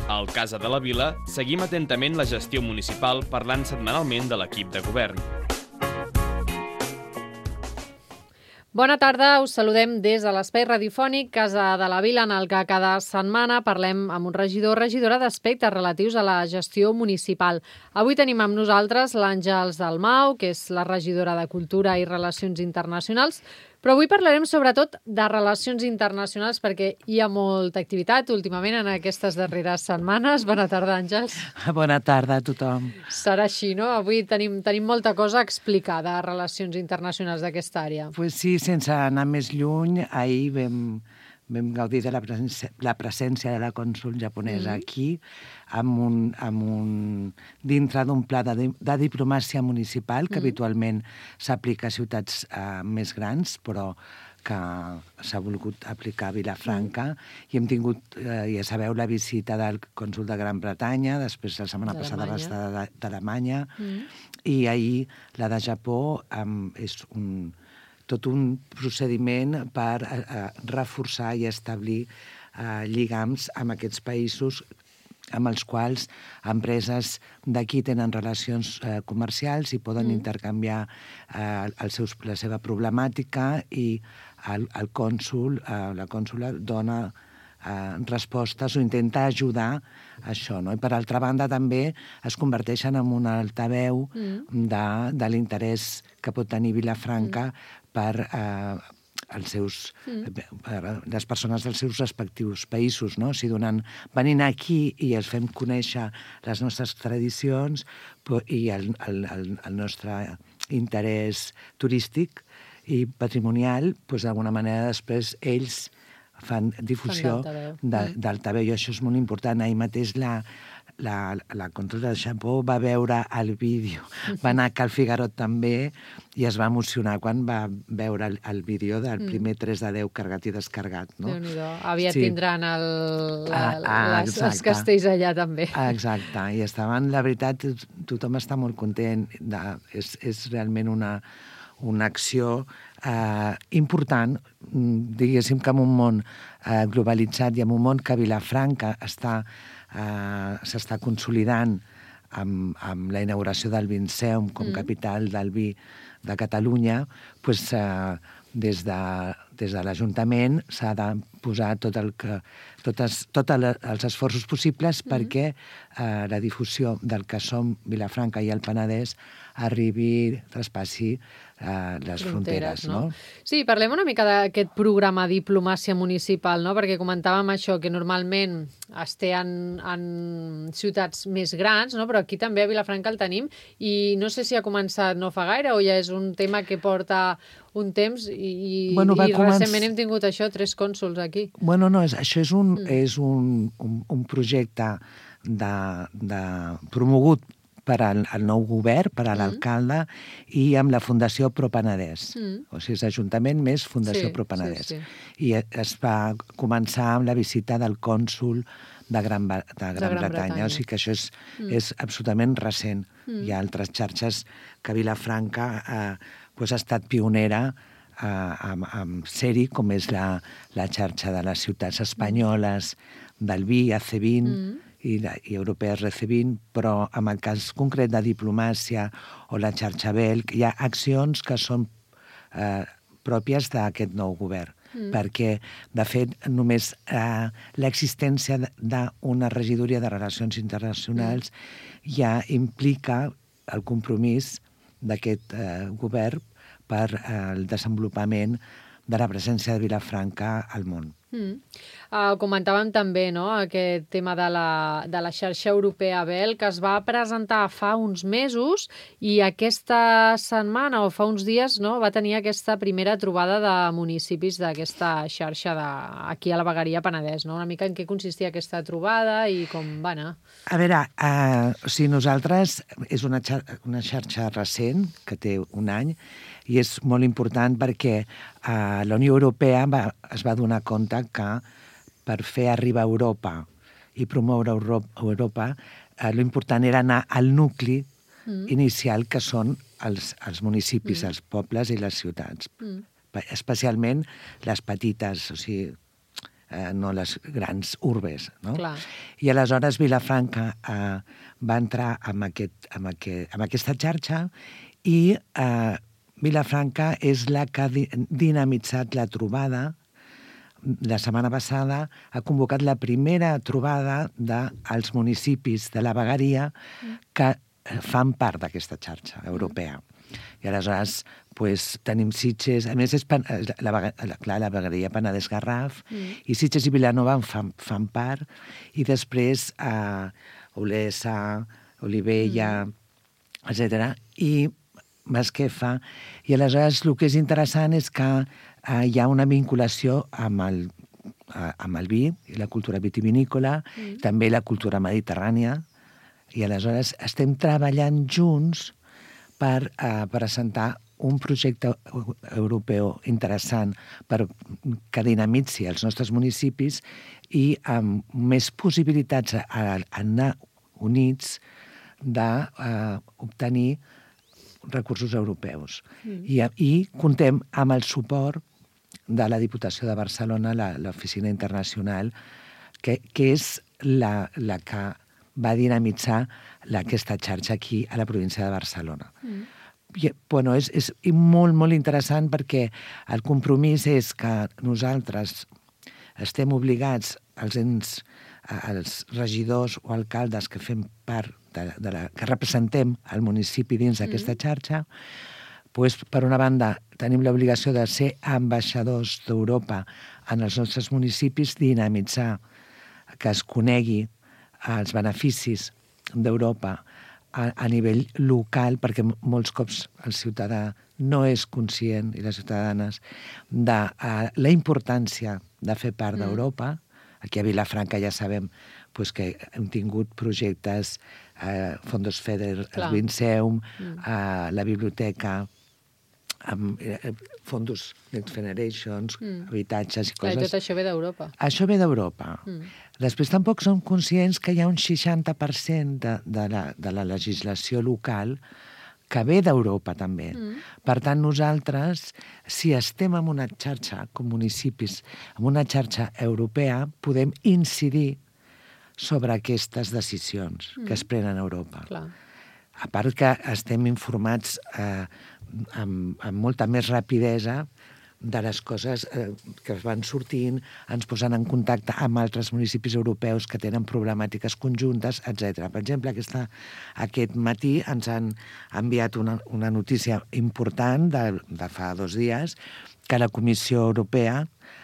Al Casa de la Vila seguim atentament la gestió municipal parlant setmanalment de l'equip de govern. Bona tarda, us saludem des de l'espai radiofònic Casa de la Vila, en el que cada setmana parlem amb un regidor o regidora d'aspectes relatius a la gestió municipal. Avui tenim amb nosaltres l'Àngels Dalmau, que és la regidora de Cultura i Relacions Internacionals, però avui parlarem sobretot de relacions internacionals perquè hi ha molta activitat últimament en aquestes darreres setmanes. Bona tarda, Àngels. Bona tarda a tothom. Serà així, no? Avui tenim molta cosa a explicar de relacions internacionals d'aquesta àrea. Pues sí, sense anar més lluny, ahir vam gaudir de la presència de la cònsol japonesa aquí, dintre d'un pla de diplomàcia municipal que habitualment s'aplica a ciutats més grans, però que s'ha volgut aplicar a Vilafranca, i hem tingut, ja sabeu, la visita del cònsol de Gran Bretanya, després la setmana passada l'estada d'Alemanya, i ahir la de Japó és tot un procediment per reforçar i establir lligams amb aquests països amb els quals empreses d'aquí tenen relacions comercials i poden intercanviar la seva problemàtica, i el cònsol, la cònsula, dona respostes o intenta ajudar a això, no? I per altra banda també es converteixen en un altaveu de l'interès que pot tenir Vilafranca per les persones dels seus respectius països, no? O sigui, venint aquí i els fem conèixer les nostres tradicions i el nostre interès turístic i patrimonial, doncs d'alguna manera després ells fan difusió d'altaveu, i això és molt important. Ahir mateix la cònsol de Japó va veure el vídeo, va anar a Cal Figueró també, i es va emocionar quan va veure el vídeo del primer 3 de 10 carregat i descarregat. No? Déu-n'hi-do. Aviat tindran els castells allà també. Exacte, i estaven, la veritat, tothom està molt content. És realment una acció important, diguéssim que en un món globalitzat i en un món que Vilafranca s'està consolidant amb la inauguració del Vinceum com capital del vi de Catalunya, doncs des de l'Ajuntament s'ha de posar tots els esforços possibles perquè la difusió del que som Vilafranca i el Penedès traspassi les fronteres, no? Sí, parlem una mica d'aquest programa Diplomàcia Municipal, no? Perquè comentàvem això, que normalment es té en ciutats més grans, no? Però aquí també a Vilafranca el tenim, i no sé si ha començat no fa gaire o ja és un tema que porta un temps i recentment hem tingut això, 3 cònsols aquí. Bueno, no, això és un projecte promogut per al nou govern, per a l'alcalde, i amb la Fundació Pro-Penedès. O sigui, és Ajuntament més Fundació Pro-Penedès. I es va començar amb la visita del cònsol de Gran Bretanya. O sigui que això és absolutament recent. Hi ha altres xarxes que Vilafranca ha estat pionera amb ser-hi, com és la xarxa de les ciutats espanyoles del vi, AC20, i europees RC20, però en el cas concret de diplomàcia o la xarxa BELC hi ha accions que són pròpies d'aquest nou govern, perquè, de fet, només l'existència d'una regidoria de Relacions Internacionals ja implica el compromís d'aquest govern per al desenvolupament de la presència de Vilafranca al món. Comentàvem també, no?, aquest tema de la xarxa europea BEL, que es va presentar fa uns mesos, i aquesta setmana o fa uns dies, no, va tenir aquesta primera trobada de municipis d'aquesta xarxa aquí a la vegueria Penedès, no? Una mica en què consistia aquesta trobada i com va anar. A veure, nosaltres és una xarxa recent, que té un any, i és molt important perquè la Unió Europea es va donar compte que per fer arribar a Europa i promoure Europa, l'important era anar al nucli inicial, que són els municipis, els pobles i les ciutats. Especialment les petites, o sigui, no les grans urbes. No? Clar. I aleshores Vilafranca va entrar amb aquesta xarxa i Vilafranca és la que ha dinamitzat la trobada. La setmana passada ha convocat la primera trobada dels municipis de la vegueria que fan part d'aquesta xarxa europea. I aleshores tenim Sitges, a més és la vegueria Penedès-Garraf, i Sitges i Vilanova fan part, i després Olesa, Olivella, etc. i Masquefa. I aleshores el que és interessant és que hi ha una vinculació amb el vi i la cultura vitivinícola, també la cultura mediterrània, i aleshores estem treballant junts per presentar un projecte europeu interessant que dinamitzi els nostres municipis i amb més possibilitats a anar units d'obtenir recursos europeus. I contem amb el suport de la Diputació de Barcelona, l'Oficina Internacional, que és la que va dinamitzar aquesta xarxa aquí a la província de Barcelona. És molt, molt interessant perquè el compromís és que nosaltres estem obligats, els regidors o alcaldes que fem part que representem el municipi dins d'aquesta xarxa, per una banda tenim l'obligació de ser ambaixadors d'Europa en els nostres municipis, dinamitzar, que es conegui els beneficis d'Europa a nivell local, perquè molts cops el ciutadà no és conscient, i les ciutadanes, de la importància de fer part d'Europa. Aquí a Vilafranca ja sabem que hem tingut projectes, Fondos FEDER, el Vinceum, la biblioteca, amb fons Next Generations, habitatges i coses. Tot això ve d'Europa. Això ve d'Europa. Després tampoc som conscients que hi ha un 60% de la legislació local que ve d'Europa també. Per tant, nosaltres, si estem en una xarxa, com municipis, en una xarxa europea, podem incidir sobre aquestes decisions que es prenen a Europa. A part que estem informats amb molta més rapidesa de les coses que van sortint, ens posen en contacte amb altres municipis europeus que tenen problemàtiques conjuntes, etc. Per exemple, aquest matí ens han enviat una notícia important de fa 2 dies, que la Comissió Europea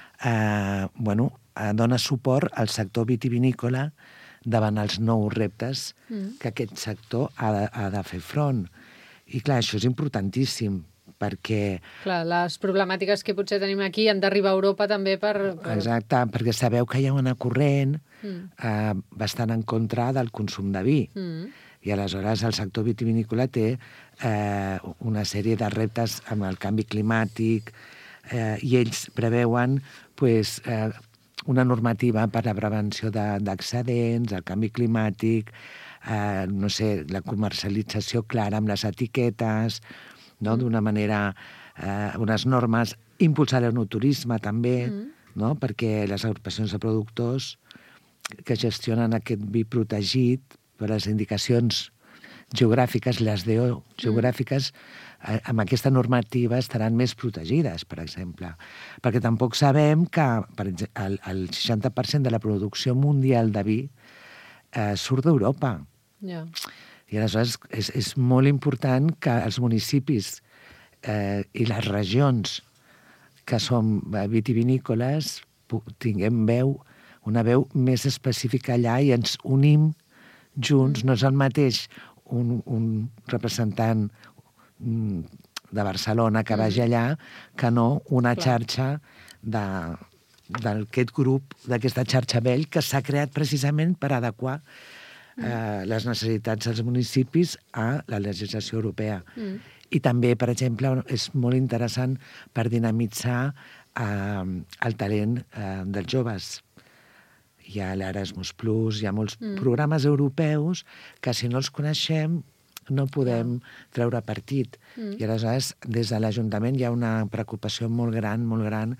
dona suport al sector vitivinícola davant els nous reptes que aquest sector ha de fer front. I clar, això és importantíssim, perquè... Clar, les problemàtiques que potser tenim aquí han d'arribar a Europa també per... Exacte, perquè sabeu que hi ha una corrent bastant en contra del consum de vi. I aleshores el sector vitivinícola té una sèrie de reptes amb el canvi climàtic i ells preveuen una normativa per a la prevenció d'excedents, el canvi climàtic, la comercialització clara amb les etiquetes, d'una manera, unes normes, impulsar l'enoturisme també, perquè les agrupacions de productors que gestionen aquest vi protegit per les indicacions geogràfiques, les DO geogràfiques, amb aquesta normativa estaran més protegides, per exemple. Perquè tampoc sabem que el 60% de la producció mundial de vi surt d'Europa. I aleshores és molt important que els municipis i les regions que som vitivinícoles tinguem una veu més específica allà i ens unim junts. No és el mateix un representant de Barcelona que vagi allà que no una xarxa d'aquest grup, d'aquesta xarxa vell que s'ha creat precisament per adequar les necessitats dels municipis a la legislació europea. I també, per exemple, és molt interessant per dinamitzar el talent dels joves. Hi ha l'Erasmus+, hi ha molts programes europeus que si no els coneixem no podem treure partit. I aleshores, des de l'Ajuntament hi ha una preocupació molt gran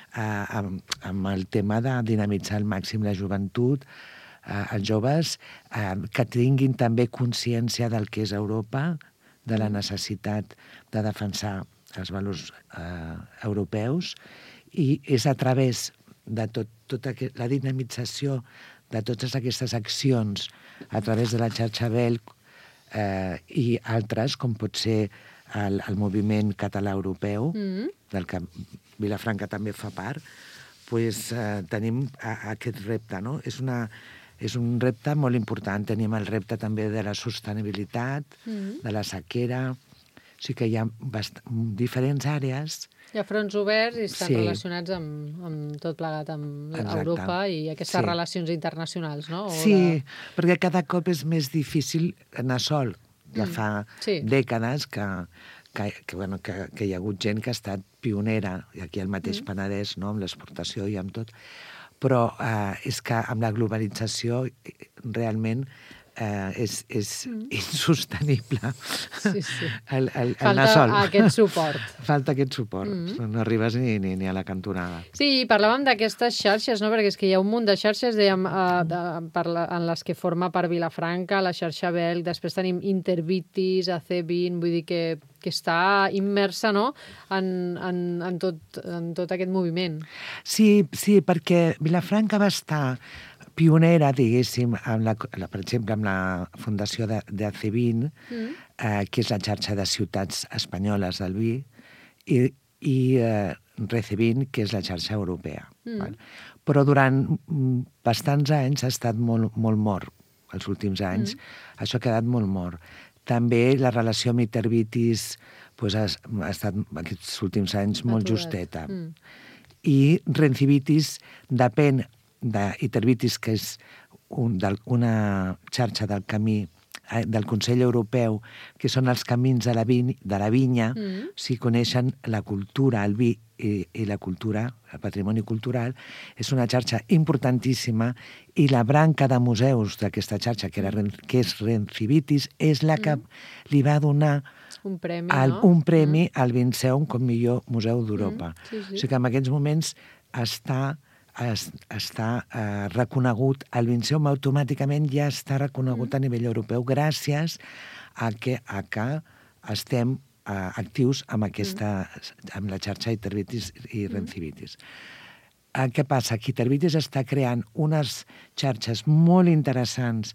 amb el tema de dinamitzar al màxim la joventut, els joves, que tinguin també consciència del que és Europa, de la necessitat de defensar els valors europeus, i és a través de tota la dinamització de totes aquestes accions a través de la xarxa Belc i altres, com pot ser el moviment català europeu, del que Vilafranca també fa part, tenim aquest repte, no? És un repte molt important. Tenim el repte també de la sostenibilitat, de la sequera. O sigui que hi ha diferents àrees. Hi ha fronts oberts i estan relacionats amb tot plegat, amb Europa i aquestes relacions internacionals, no? Sí, perquè cada cop és més difícil anar sol. Ja fa dècades que hi ha hagut gent que ha estat pionera, aquí al mateix Penedès, no? Amb l'exportació i amb tot. Però és que amb la globalització realment és insostenible anar sol. Falta aquest suport. Falta aquest suport. No arribes ni a la cantonada. Sí, parlàvem d'aquestes xarxes, no? Perquè és que hi ha un munt de xarxes, dèiem, en les que forma part Vilafranca, la xarxa Belc, després tenim Intervitis, AC20, vull dir que està immersa, no?, en tot aquest moviment. Sí, perquè Vilafranca va estar pionera, diguéssim, per exemple, amb la fundació d'AC20, que és la xarxa de ciutats espanyoles del vi, i REC20, que és la xarxa europea. Però durant bastants anys ha estat molt mort, els últims anys. Això ha quedat molt mort. També la relació amb Intervitis ha estat aquests últims anys molt justeta. I Rencivitis depèn d'Itervitis, que és una xarxa del camí del Consell Europeu, que són els camins de la vinya, si coneixen la cultura, el vi i la cultura, el patrimoni cultural, és una xarxa importantíssima, i la branca de museus d'aquesta xarxa, que és Rencivitis, és la que li va donar un premi al Vinceum com millor museu d'Europa. O sigui que en aquests moments està reconegut, el Vinceum automàticament ja està reconegut a nivell europeu gràcies a que estem actius amb la xarxa Intervitis i Rencivitis. Què passa? Que Intervitis està creant unes xarxes molt interessants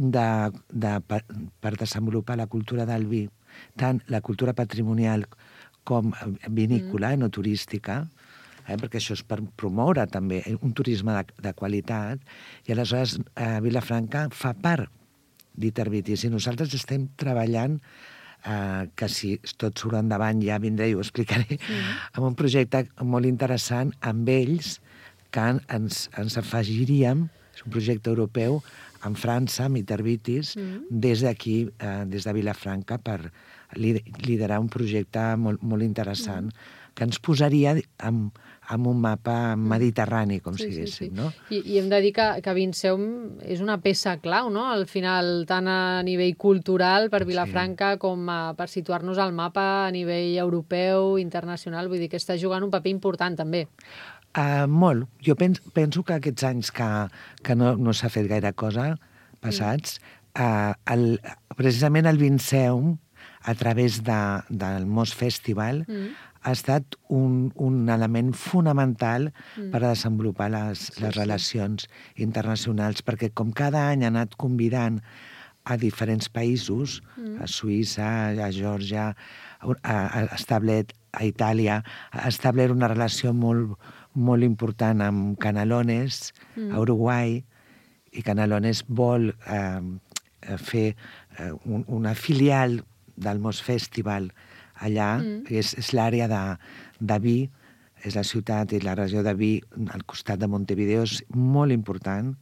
per desenvolupar la cultura del vi, tant la cultura patrimonial com vinícola, no turística, perquè això és per promoure també un turisme de qualitat, i aleshores Vilafranca fa part d'Itervitis, i nosaltres estem treballant, que si tot surt endavant ja vindré i ho explicaré, amb un projecte molt interessant amb ells, que ens afegiríem, és un projecte europeu, en França, amb Intervitis, des d'aquí, des de Vilafranca, per liderar un projecte molt interessant, que ens posaria amb un mapa mediterrani, com si diguéssim, no? I hem de dir que Vinceum és una peça clau, no?, al final, tant a nivell cultural per Vilafranca com per situar-nos al mapa a nivell europeu, internacional, vull dir que està jugant un paper important, també. Molt. Jo penso que aquests anys que no s'ha fet gaire cosa passats, precisament el Vinceum, a través del Mos Festival, ha estat un element fonamental per a desenvolupar les relacions internacionals, perquè com cada any ha anat convidant a diferents països, a Suïssa, a Geòrgia, ha establert a Itàlia, ha establert una relació molt important amb Canelones, a Uruguai, i Canelones vol fer una filial del Mos Festival allà, és l'àrea de vi, és la ciutat i la regió de vi al costat de Montevideo, és molt important,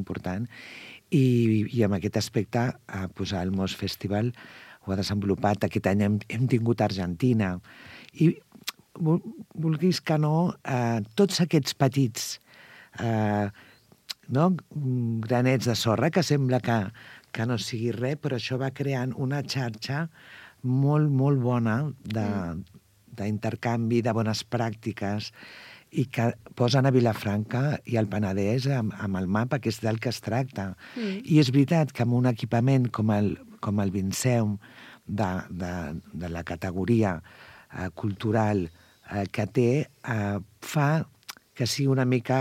i amb aquest aspecte el Mos Festival ho ha desenvolupat. Aquest any hem tingut Argentina, i vulguis que no, tots aquests petits granets de sorra, que sembla que no sigui res, però això va creant una xarxa molt bona d'intercanvi, de bones pràctiques, i que posen a Vilafranca i al Penedès amb el mapa, que és del que es tracta. I és veritat que amb un equipament com el Vinceum de la categoria cultural que té, fa que sigui una mica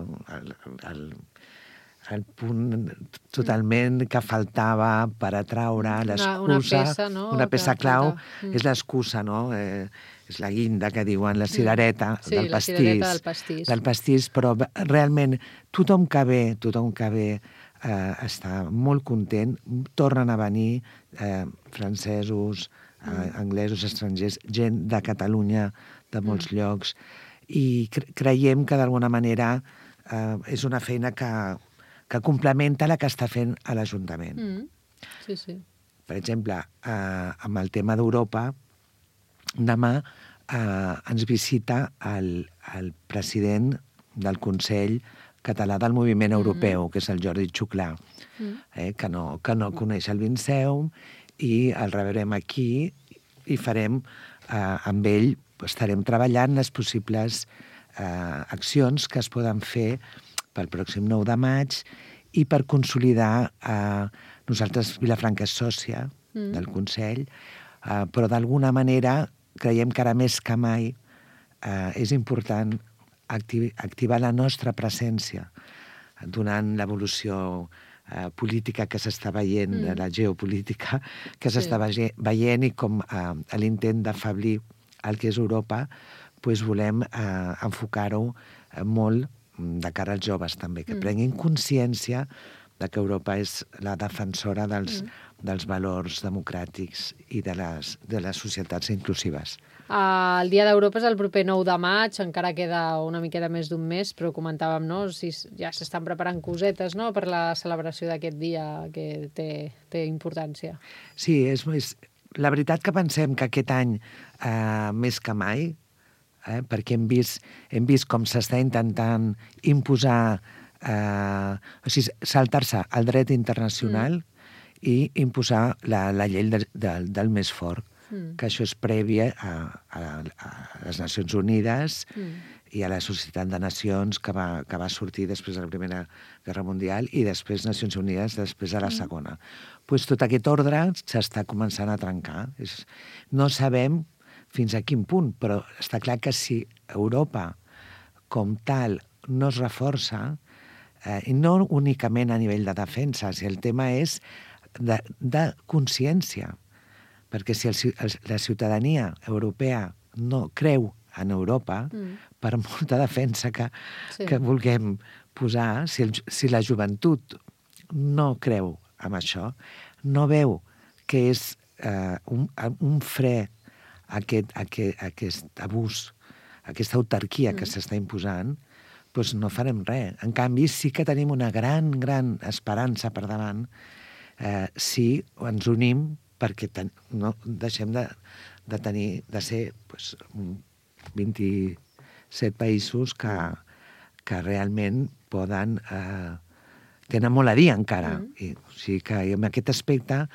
el punt totalment que faltava per atraure l'excusa. Una peça clau és l'excusa, no? És la guinda que diuen, la cirereta del pastís. Però realment tothom que ve està molt content, tornen a venir francesos, anglesos, estrangers, gent de Catalunya, de molts llocs, i creiem que d'alguna manera és una feina que complementa la que està fent a l'Ajuntament. Sí. Per exemple, amb el tema d'Europa, demà ens visita el president del Consell Català del Moviment Europeu, que és el Jordi Xuclà, que no coneix el Vinceum, i el rebrem aquí i farem amb ell, estarem treballant les possibles accions que es poden fer pel pròxim 9 de maig i per consolidar nosaltres, Vilafranca és sòcia del Consell, però d'alguna manera creiem que ara més que mai és important activar la nostra presència donant l'evolució política que s'està veient, la geopolítica que s'està veient, i com l'intent d'afeblir el que és Europa, doncs volem enfocar-ho molt de cara als joves també, que prenguin consciència de que Europa és la defensora dels valors democràtics i de les societats inclusives. El Dia d'Europa és el proper 9 de maig, encara queda una miqueta més d'un mes, però comentàvem, no?, si ja s'estan preparant cosetes, no?, per la celebració d'aquest dia que té importància. Sí, la veritat que pensem que aquest any, més que mai, perquè hem vist com s'està intentant imposar, o sigui, saltar-se el dret internacional i imposar la llei del més fort, que això és prèvia a les Nacions Unides i a la Societat de Nacions que va sortir després de la Primera Guerra Mundial i després Nacions Unides després de la Segona. Doncs tot aquest ordre s'està començant a trencar. No sabem fins a quin punt, però està clar que si Europa com tal no es reforça, i no únicament a nivell de defensa, si el tema és de consciència, perquè si la ciutadania europea no creu en Europa, per molta defensa que vulguem posar, si la joventut no creu en això, no veu que és un fre a aquest abús, a aquesta autarquia que s'està imposant, doncs no farem res. En canvi, sí que tenim una gran, gran esperança per davant si ens unim, perquè no deixem de ser 27 països que realment tenen molt a dir encara. O sigui que en aquest aspecte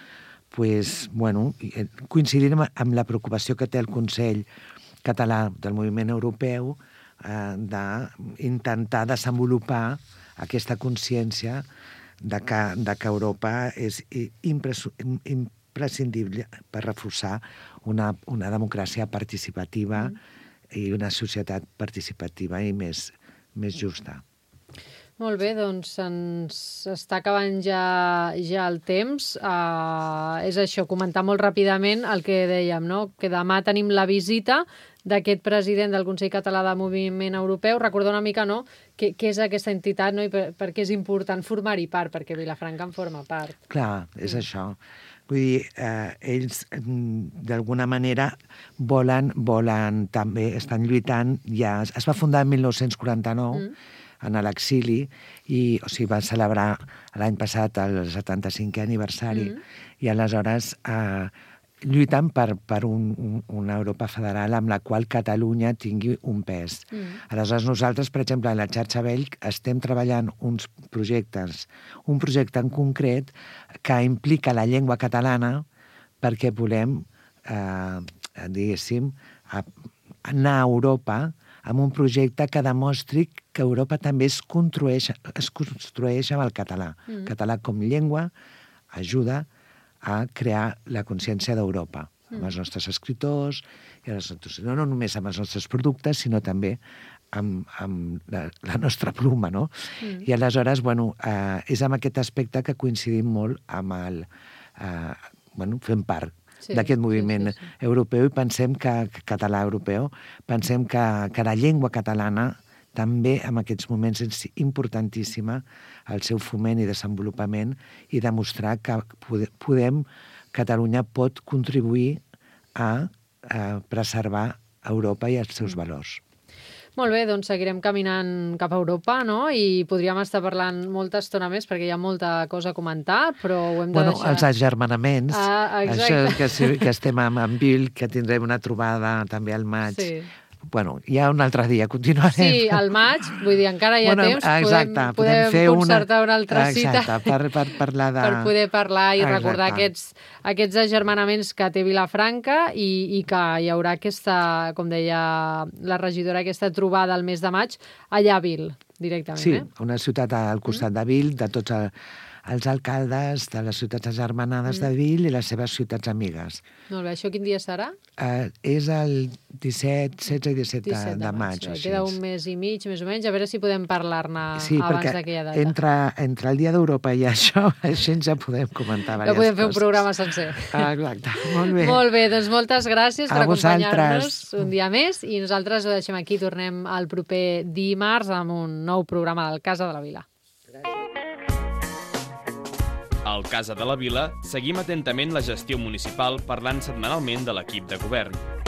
coincidim amb la preocupació que té el Consell Català del Moviment Europeu d'intentar desenvolupar aquesta consciència de que Europa és imprescindible per reforçar una democràcia participativa i una societat participativa i més justa. Molt bé, doncs ens està acabant ja el temps. És això, comentar molt ràpidament el que dèiem, no?, que demà tenim la visita d'aquest president del Consell Català de Moviment Europeu. Recordar una mica, no?, què és aquesta entitat, no?, i per què és important formar-hi part, perquè Vilafranca en forma part. Clar, és això. Vull dir, ells d'alguna manera volen també, estan lluitant, ja es va fundar en 1949, en l'exili, i va celebrar l'any passat el 75è aniversari, i aleshores lluiten per una Europa federal amb la qual Catalunya tingui un pes. Aleshores nosaltres, per exemple, a la xarxa Belg estem treballant uns projectes, un projecte en concret que implica la llengua catalana perquè volem, diguéssim, anar a Europa amb un projecte que demostri que Europa també es construeix amb el català. El català com llengua ajuda a crear la consciència d'Europa, amb els nostres escriptors, no només amb els nostres productes, sinó també amb la nostra pluma, no? I aleshores, és amb aquest aspecte que coincidim molt amb fem part d'aquest moviment europeu i pensem que català europeu, pensem que la llengua catalana també en aquests moments és importantíssima el seu foment i desenvolupament i demostrar que Catalunya pot contribuir a preservar Europa i els seus valors. Molt bé, doncs seguirem caminant cap a Europa, no? I podríem estar parlant molta estona més perquè hi ha molta cosa a comentar, però ho hem de deixar... Els agermanaments, això que estem amb Bill, que tindrem una trobada també al maig. Sí. Ja un altre dia continuarem. Sí, al maig, vull dir, encara hi ha temps, podem fer concertar una altra cita per parlar per poder parlar i recordar aquests agermanaments que té Vilafranca i que hi haurà aquesta, com deia la regidora, aquesta trobada al mes de maig allà a Vil, directament. Sí, una ciutat al costat de Vil, de tots els alcaldes de les ciutats agermanades de Vil i les seves ciutats amigues. Molt bé, això quin dia serà? És el 16 i 17 de maig. Queda un mes i mig, més o menys, a veure si podem parlar-ne abans d'aquella data. Sí, perquè entre el Dia d'Europa i això, així ja podem comentar diverses coses. Podem fer un programa sencer. Exacte, molt bé. Molt bé, doncs moltes gràcies per acompanyar-nos un dia més i nosaltres ho deixem aquí, tornem el proper dimarts amb un nou programa del Casa de la Vila. Al Casa de la Vila seguim atentament la gestió municipal parlant setmanalment de l'equip de govern.